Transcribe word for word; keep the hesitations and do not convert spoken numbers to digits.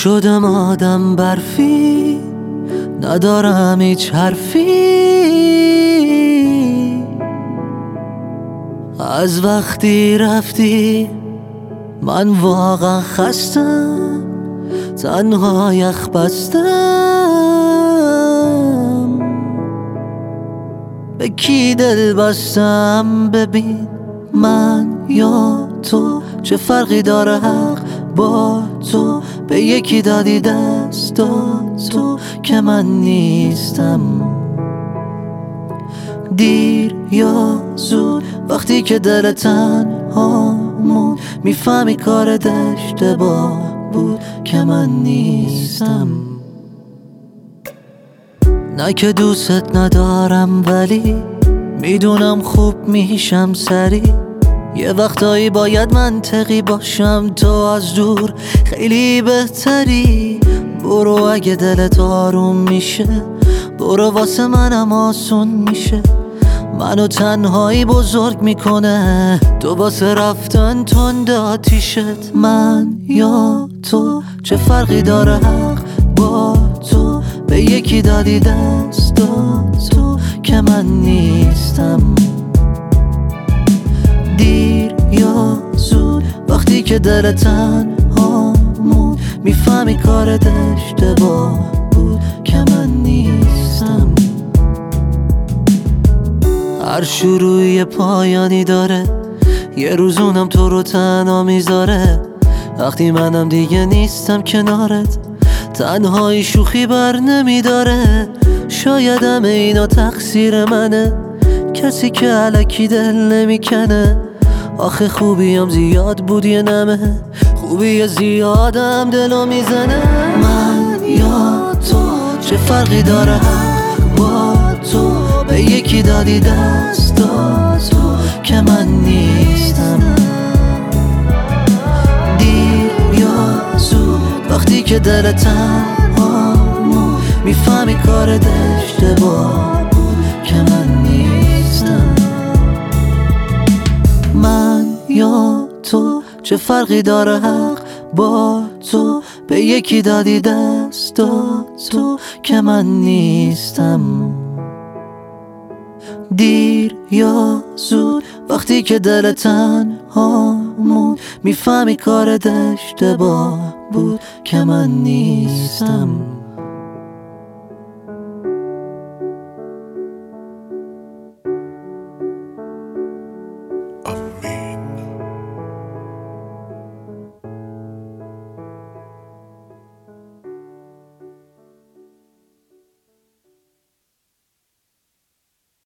شدم آدم برفی، ندارم هیچ حرفی. از وقتی رفتی من واقعا خستم، تنها یخ بستم. به کی دل بستم؟ ببین من یا تو، چه فرقی داره حق با تو؟ به یکی دادی دست تو که من نیستم. دیر یا زود وقتی که دل تنها موند، میفهمی کارت اشتباه بود که من نیستم. نه که دوست ندارم ولی میدونم خوب میشم سری. یه وقتایی باید منطقی باشم، تو از دور خیلی بهتری. برو اگه دلت آروم میشه، برو واسه منم آسون میشه. منو تنهایی بزرگ میکنه، تو واسه رفتن تند آتیشت. من یا تو، چه فرقی داره حق با تو؟ به یکی دادی دست تو که من نیستم. دیر یا زود وقتی که دل تنها موند، میفهمی کارت اشتباه بود که من نیستم. هر شروعی پایانی داره، یه روز اونم تو رو تنها میذاره. وقتی منم دیگه نیستم کنارت، تنهایی شوخی بر نمیداره. شاید همه اینا تقصیر منه، کسی که الکی دل نمیکنه. آخه خوبیم زیاد بود یه نمه، خوبی زیادم دلو میزنه. من یا تو، چه فرقی داره حق با تو؟ به یکی دادی دست تو که من نیستم. دیر یا زود وقتی که دل تنها موند، میفهمی کارت اشتباه بود که من نیستم. من یا تو، چه فرقی داره حق با تو؟ به یکی دادی دست تو که من نیستم. دیر یا زود وقتی که دل تنها موند، میفهمی کارت اشتباه بود که من نیستم.